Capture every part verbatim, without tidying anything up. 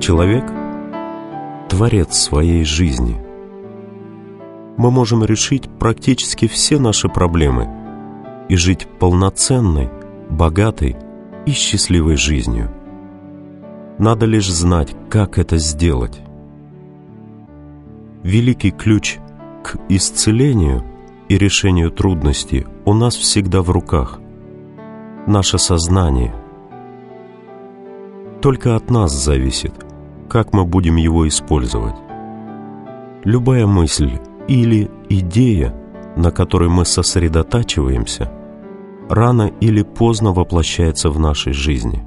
Человек — творец своей жизни. Мы можем решить практически все наши проблемы и жить полноценной, богатой и счастливой жизнью. Надо лишь знать, как это сделать. Великий ключ к исцелению и решению трудностей у нас всегда в руках. Наше сознание. Только от нас зависит, как мы будем его использовать. Любая мысль или идея, на которой мы сосредотачиваемся, рано или поздно воплощается в нашей жизни.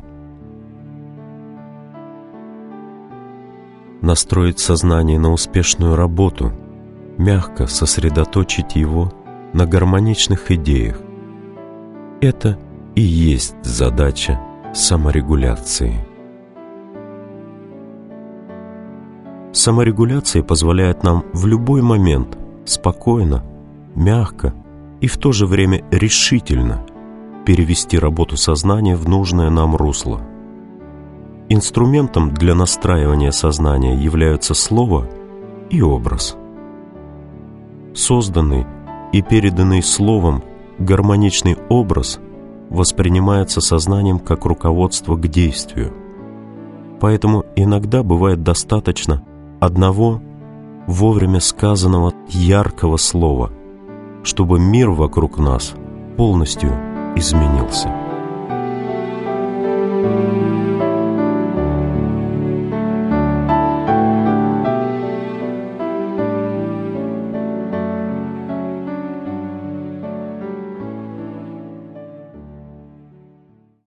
Настроить сознание на успешную работу, мягко сосредоточить его на гармоничных идеях — это и есть задача саморегуляции. Саморегуляция позволяет нам в любой момент спокойно, мягко и в то же время решительно перевести работу сознания в нужное нам русло. Инструментом для настраивания сознания являются слово и образ. Созданный и переданный словом гармоничный образ воспринимается сознанием как руководство к действию. Поэтому иногда бывает достаточно одного вовремя сказанного яркого слова, чтобы мир вокруг нас полностью изменился.